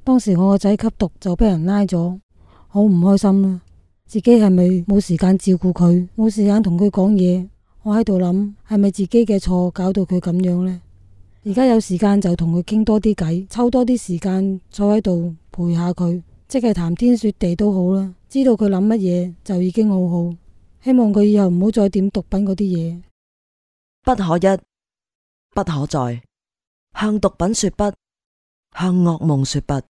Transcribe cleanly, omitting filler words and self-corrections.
當時我個仔吸毒就俾人拉咗，好唔開心啦。自己係咪冇時間照顧佢，冇時間同佢講嘢？我喺度諗，係咪自己嘅錯搞到佢咁樣呢？而家有時間就同佢傾多啲偈，抽多啲時間坐喺度陪下佢，即係談天說地都好啦。知道佢諗乜嘢就已經好好。希望佢以後唔好再點毒品嗰啲嘢。 不可一，不可再，向毒品說不，向噩夢說不。